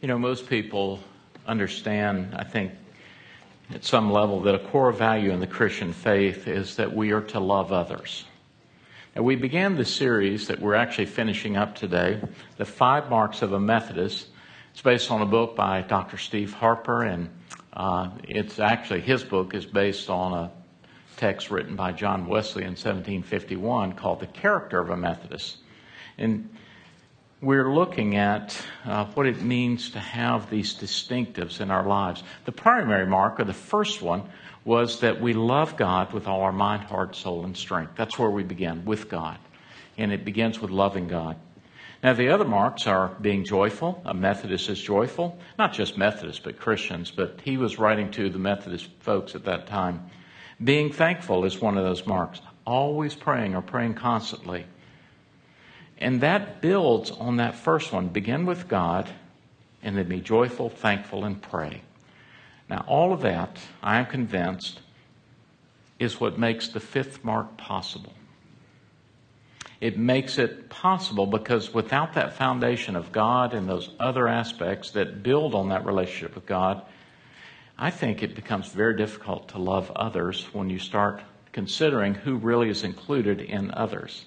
You know, most people understand, I think, at some level that a core value in the Christian faith is that we are to love others. And we began the series that we're actually finishing up today, The 5 Marks of a Methodist. It's based on a book by Dr. Steve Harper, and it's actually, his book is based on a text written by John Wesley in 1751 called The Character of a Methodist. And we're looking at what it means to have these distinctives in our lives. The primary mark, or the first one, was that we love God with all our mind, heart, soul, and strength. That's where we begin, with God. And it begins with loving God. Now, the other marks are being joyful. A Methodist is joyful. Not just Methodists, but Christians. But he was writing to the Methodist folks at that time. Being thankful is one of those marks. Always praying, or praying constantly. And that builds on that first one. Begin with God, and then be joyful, thankful, and pray. Now, all of that, I am convinced, is what makes the 5th mark possible. It makes it possible because without that foundation of God and those other aspects that build on that relationship with God, I think it becomes very difficult to love others when you start considering who really is included in others.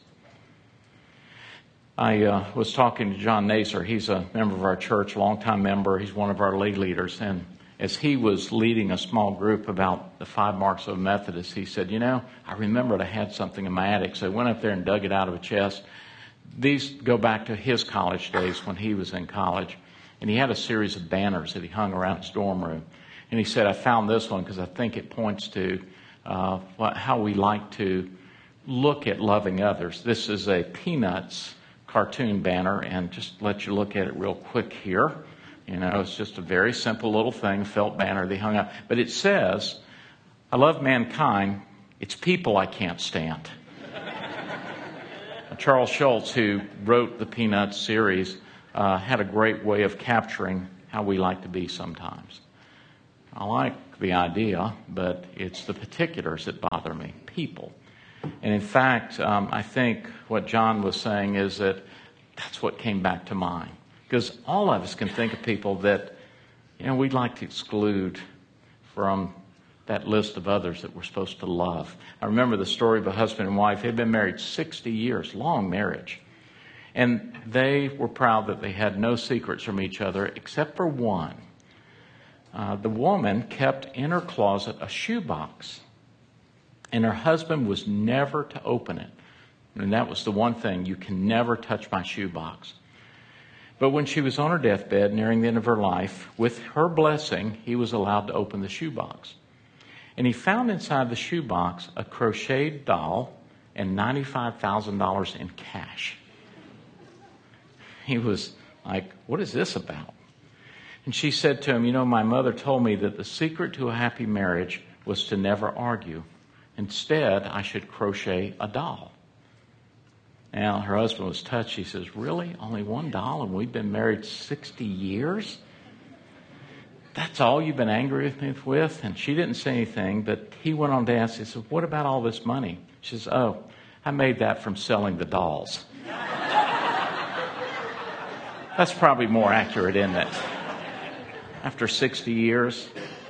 I was talking to John Naser. He's a member of our church, a longtime member. He's one of our lay leaders. And as he was leading a small group about the 5 marks of a Methodist, he said, you know, I remembered I had something in my attic. So I went up there and dug it out of a chest. These go back to his college days when he was in college. And he had a series of banners that he hung around his dorm room. And he said, I found this one because I think it points to how we like to look at loving others. This is a Peanuts cartoon banner, and just let you look at it real quick here. You know, it's just a very simple little thing, felt banner they hung up. But it says, I love mankind, it's people I can't stand. Charles Schulz, who wrote the Peanuts series, had a great way of capturing how we like to be sometimes. I like the idea, but it's the particulars that bother me, people. And in fact, I think what John was saying is that that's what came back to mind. Because all of us can think of people that, you know, we'd like to exclude from that list of others that we're supposed to love. I remember the story of a husband and wife. They'd been married 60 years, long marriage. And they were proud that they had no secrets from each other except for one. The woman kept in her closet a shoebox. And her husband was never to open it. And that was the one thing, you can never touch my shoebox. But when she was on her deathbed, nearing the end of her life, with her blessing, he was allowed to open the shoebox. And he found inside the shoebox a crocheted doll and $95,000 in cash. He was like, what is this about? And she said to him, you know, my mother told me that the secret to a happy marriage was to never argue. Instead, I should crochet a doll. Now, her husband was touched. He says, really? Only one doll and we've been married 60 years? That's all you've been angry with me with? And she didn't say anything, but he went on to ask, he said, what about all this money? She says, oh, I made that from selling the dolls. That's probably more accurate, isn't it? After 60 years.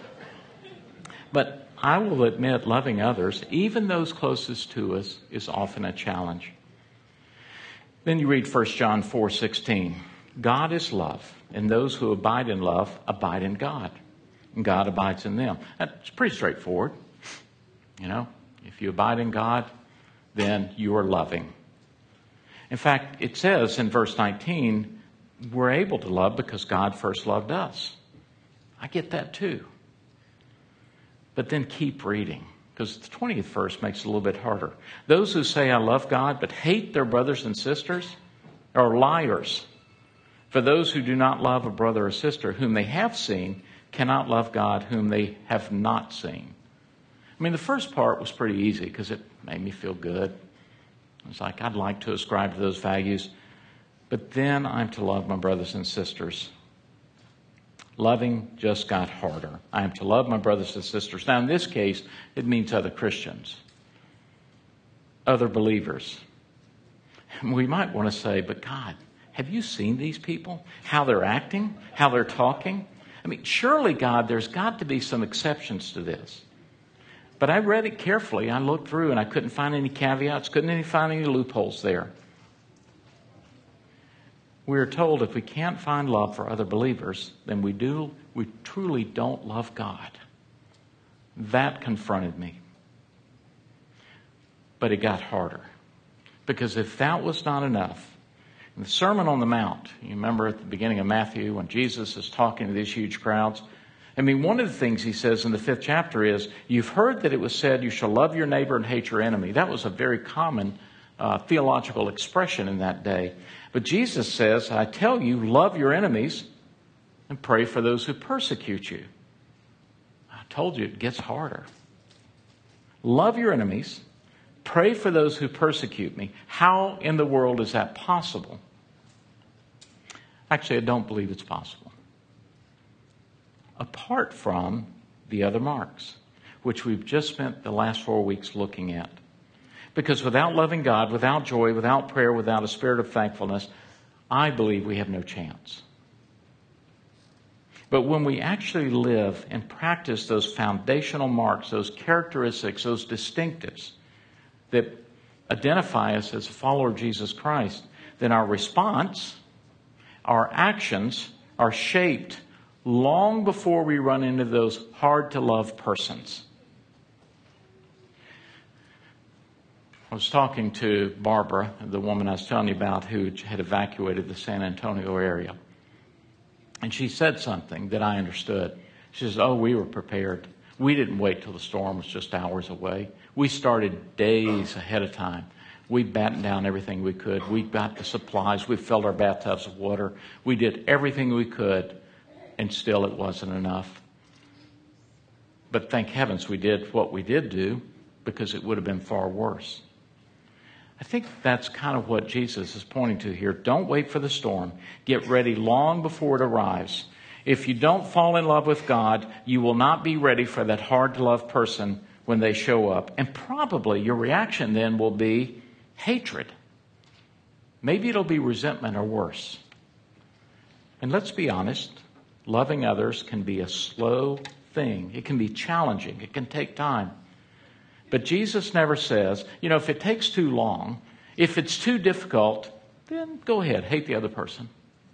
But I will admit, loving others, even those closest to us, is often a challenge. Then you read 1 John 4:16. God is love, and those who abide in love abide in God, and God abides in them. That's pretty straightforward. You know, if you abide in God, then you are loving. In fact, it says in verse 19, we're able to love because God first loved us. I get that too. But then keep reading, because the 20th verse makes it a little bit harder. Those who say, I love God, but hate their brothers and sisters are liars. For those who do not love a brother or sister whom they have seen cannot love God whom they have not seen. I mean, the first part was pretty easy because it made me feel good. It's like, I'd like to ascribe to those values. But then I'm to love my brothers and sisters. Loving just got harder. I am to love my brothers and sisters. Now, in this case, it means other Christians, other believers. And we might want to say, but God, have you seen these people? How they're acting? How they're talking? I mean, surely, God, there's got to be some exceptions to this. But I read it carefully. I looked through and I couldn't find any caveats, couldn't find any loopholes there. We are told if we can't find love for other believers, then we truly don't love God. That confronted me. But it got harder. Because if that was not enough, in the Sermon on the Mount, you remember at the beginning of Matthew when Jesus is talking to these huge crowds, I mean, one of the things he says in the 5th chapter is, you've heard that it was said, you shall love your neighbor and hate your enemy. That was a very common theological expression in that day. But Jesus says, I tell you, love your enemies and pray for those who persecute you. I told you it gets harder. Love your enemies, pray for those who persecute me. How in the world is that possible? Actually, I don't believe it's possible. Apart from the other marks, which we've just spent the last 4 weeks looking at. Because without loving God, without joy, without prayer, without a spirit of thankfulness, I believe we have no chance. But when we actually live and practice those foundational marks, those characteristics, those distinctives that identify us as a follower of Jesus Christ, then our response, our actions are shaped long before we run into those hard-to-love persons. I was talking to Barbara, the woman I was telling you about, who had evacuated the San Antonio area. And she said something that I understood. She says, we were prepared. We didn't wait till the storm was just hours away. We started days ahead of time. We battened down everything we could. We got the supplies. We filled our bathtubs with water. We did everything we could, and still it wasn't enough. But thank heavens we did what we did do, because it would have been far worse. I think that's kind of what Jesus is pointing to here. Don't wait for the storm. Get ready long before it arrives. If you don't fall in love with God, you will not be ready for that hard-to-love person when they show up. And probably your reaction then will be hatred. Maybe it'll be resentment or worse. And let's be honest, loving others can be a slow thing. It can be challenging. It can take time. But Jesus never says, if it takes too long, if it's too difficult, then go ahead, hate the other person.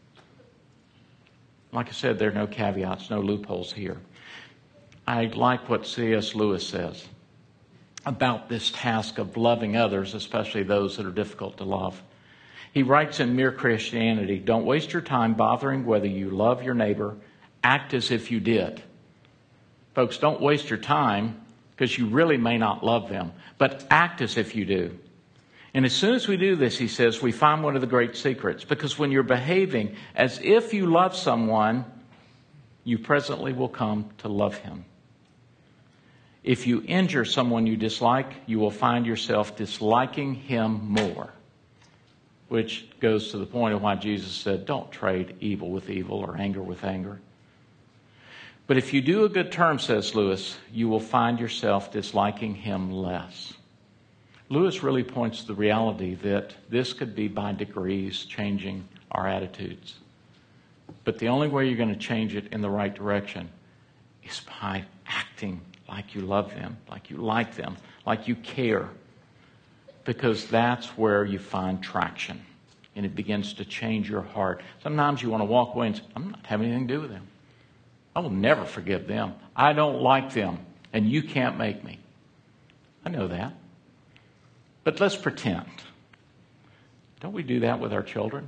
Like I said, there are no caveats, no loopholes here. I like what C.S. Lewis says about this task of loving others, especially those that are difficult to love. He writes in Mere Christianity, don't waste your time bothering whether you love your neighbor. Act as if you did. Folks, don't waste your time because you really may not love them, but act as if you do. And as soon as we do this, he says, we find one of the great secrets. Because when you're behaving as if you love someone, you presently will come to love him. If you injure someone you dislike, you will find yourself disliking him more. Which goes to the point of why Jesus said, don't trade evil with evil or anger with anger. But if you do a good turn, says Lewis, you will find yourself disliking him less. Lewis really points to the reality that this could be by degrees changing our attitudes. But the only way you're going to change it in the right direction is by acting like you love them, like you like them, like you care. Because that's where you find traction. And it begins to change your heart. Sometimes you want to walk away and say, I'm not having anything to do with them. I will never forgive them. I don't like them. And you can't make me. I know that. But let's pretend. Don't we do that with our children?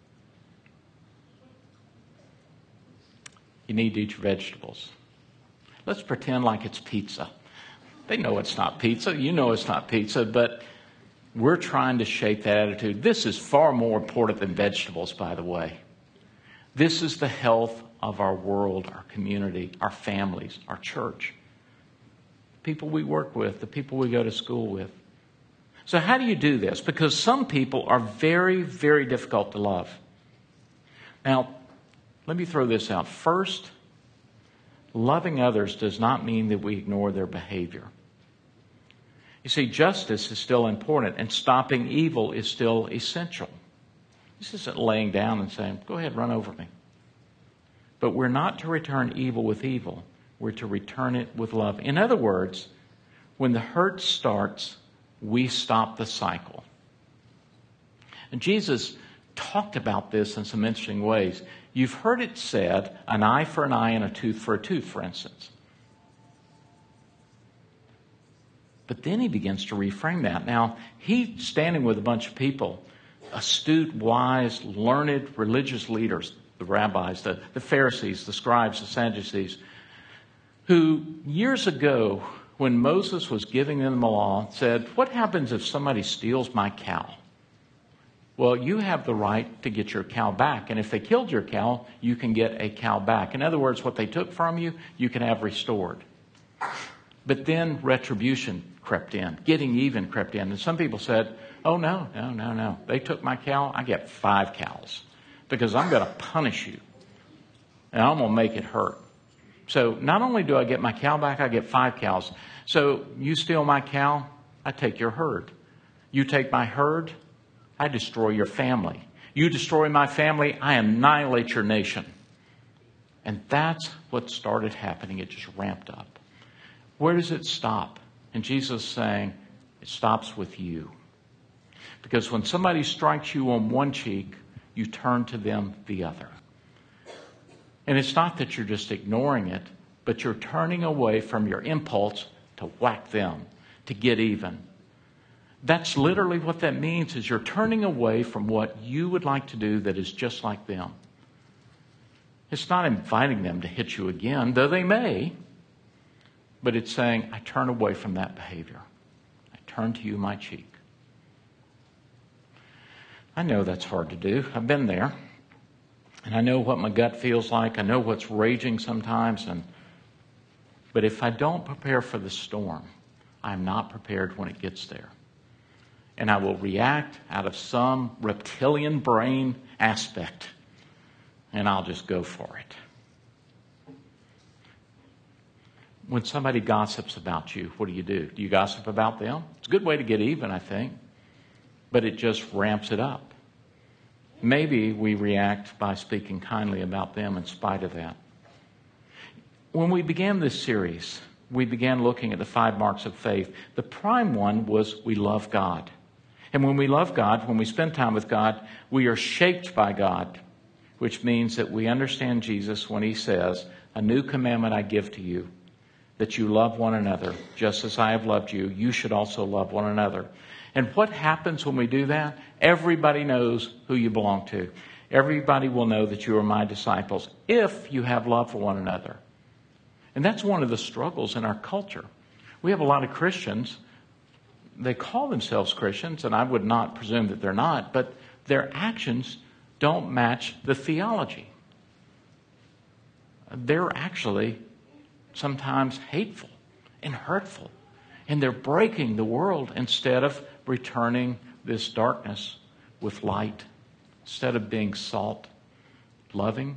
You need to eat your vegetables. Let's pretend like it's pizza. They know it's not pizza. You know it's not pizza. But we're trying to shape that attitude. This is far more important than vegetables, by the way. This is the health of our world, our community, our families, our church. People we work with, the people we go to school with. So how do you do this? Because some people are very, very difficult to love. Now, let me throw this out. First, loving others does not mean that we ignore their behavior. You see, justice is still important and stopping evil is still essential. This isn't laying down and saying, go ahead, run over me. But we're not to return evil with evil. We're to return it with love. In other words, when the hurt starts, we stop the cycle. And Jesus talked about this in some interesting ways. You've heard it said, an eye for an eye and a tooth for a tooth, for instance. But then he begins to reframe that. Now, he's standing with a bunch of people, astute, wise, learned, religious leaders, the rabbis, the Pharisees, the scribes, the Sadducees, who years ago, when Moses was giving them the law, said, what happens if somebody steals my cow? Well, you have the right to get your cow back. And if they killed your cow, you can get a cow back. In other words, what they took from you, you can have restored. But then retribution crept in. Getting even crept in. And some people said, oh, no. They took my cow. I get 5 cows because I'm going to punish you. And I'm going to make it hurt. So not only do I get my cow back, I get 5 cows. So you steal my cow, I take your herd. You take my herd, I destroy your family. You destroy my family, I annihilate your nation. And that's what started happening. It just ramped up. Where does it stop? And Jesus is saying, it stops with you. Because when somebody strikes you on one cheek, you turn to them the other. And it's not that you're just ignoring it, but you're turning away from your impulse to whack them, to get even. That's literally what that means, is you're turning away from what you would like to do that is just like them. It's not inviting them to hit you again, though they may, but it's saying, I turn away from that behavior. I turn to you my cheek. I know that's hard to do. I've been there. And I know what my gut feels like. I know what's raging sometimes. But if I don't prepare for the storm, I'm not prepared when it gets there. And I will react out of some reptilian brain aspect. And I'll just go for it. When somebody gossips about you, what do? Do you gossip about them? It's a good way to get even, I think. But it just ramps it up. Maybe we react by speaking kindly about them in spite of that. When we began this series, we began looking at the 5 marks of faith. The prime one was we love God. And when we love God, when we spend time with God, we are shaped by God, which means that we understand Jesus when he says, a new commandment I give to you, that you love one another. Just as I have loved you, you should also love one another. And what happens when we do that? Everybody knows who you belong to. Everybody will know that you are my disciples if you have love for one another. And that's one of the struggles in our culture. We have a lot of Christians. They call themselves Christians, and I would not presume that they're not, but their actions don't match the theology. They're actually sometimes hateful and hurtful. And they're breaking the world instead of returning this darkness with light, instead of being salt, loving.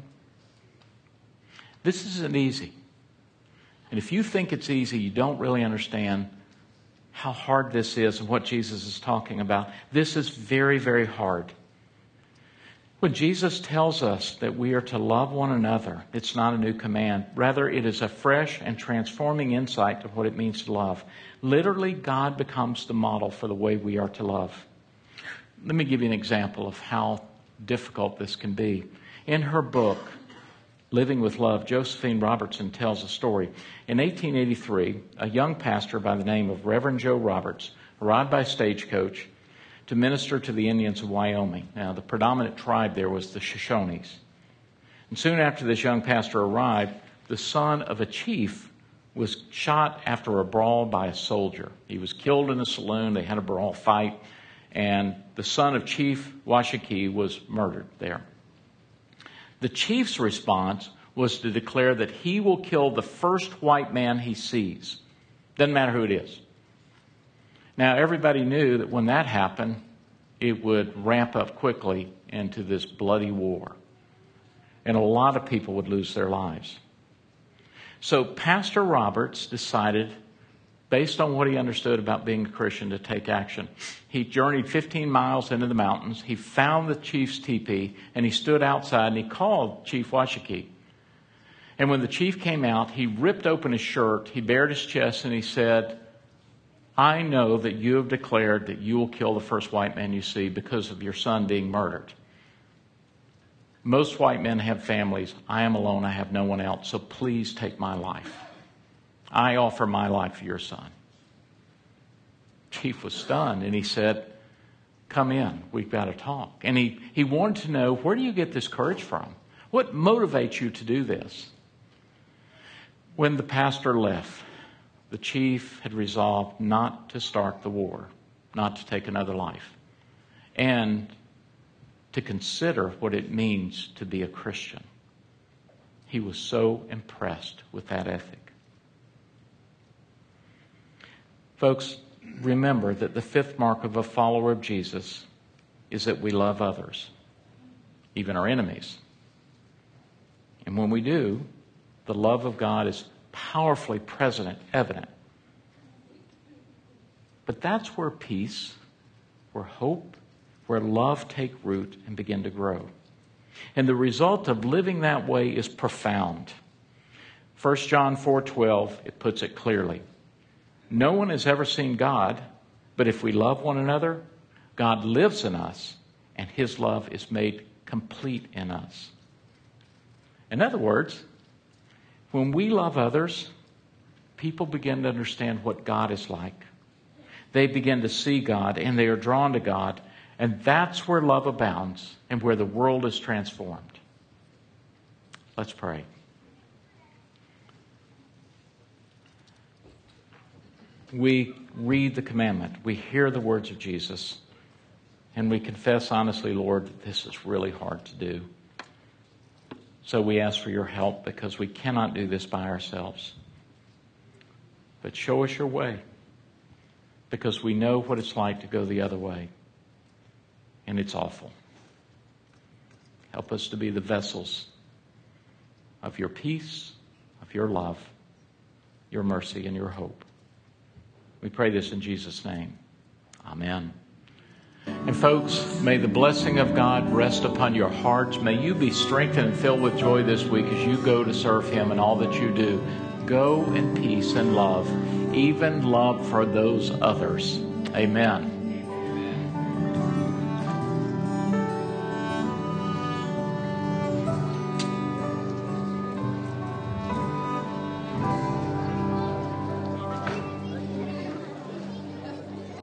This isn't easy. And if you think it's easy, you don't really understand how hard this is and what Jesus is talking about. This is very, very hard. When Jesus tells us that we are to love one another, it's not a new command. Rather, it is a fresh and transforming insight to what it means to love. Literally, God becomes the model for the way we are to love. Let me give you an example of how difficult this can be. In her book, Living with Love, Josephine Robertson tells a story. In 1883, a young pastor by the name of Reverend Joe Roberts arrived by stagecoach to minister to the Indians of Wyoming. Now, the predominant tribe there was the Shoshones. And soon after this young pastor arrived, the son of a chief was shot after a brawl by a soldier. He was killed in a saloon. They had a brawl fight. And the son of Chief Washakie was murdered there. The chief's response was to declare that he will kill the first white man he sees. Doesn't matter who it is. Now, everybody knew that when that happened, it would ramp up quickly into this bloody war. And a lot of people would lose their lives. So Pastor Roberts decided based on what he understood about being a Christian, to take action. He journeyed 15 miles into the mountains. He found the chief's teepee, and he stood outside, and he called Chief Washakie. And when the chief came out, he ripped open his shirt, he bared his chest, and he said, I know that you have declared that you will kill the first white man you see because of your son being murdered. Most white men have families. I am alone. I have no one else. So please take my life. I offer my life for your son. Chief was stunned, and he said, come in. We've got to talk. And he wanted to know, where do you get this courage from? What motivates you to do this? When the pastor left, the chief had resolved not to start the war, not to take another life, and to consider what it means to be a Christian. He was so impressed with that ethic. Folks, remember that the fifth mark of a follower of Jesus is that we love others, even our enemies. And when we do, the love of God is powerfully present, evident. But that's where peace, where hope, where love take root and begin to grow. And the result of living that way is profound. 1 John 4:12, it puts it clearly. No one has ever seen God, but if we love one another, God lives in us, and his love is made complete in us. In other words, when we love others, people begin to understand what God is like. They begin to see God, and they are drawn to God, and that's where love abounds and where the world is transformed. Let's pray. We read the commandment, we hear the words of Jesus, and we confess honestly, Lord, that this is really hard to do. So we ask for your help, because we cannot do this by ourselves. But show us your way, because we know what it's like to go the other way. And it's awful. Help us to be the vessels of your peace, of your love, your mercy, and your hope. We pray this in Jesus' name. Amen. And folks, may the blessing of God rest upon your hearts. May you be strengthened and filled with joy this week as you go to serve him in all that you do. Go in peace and love, even love for those others. Amen.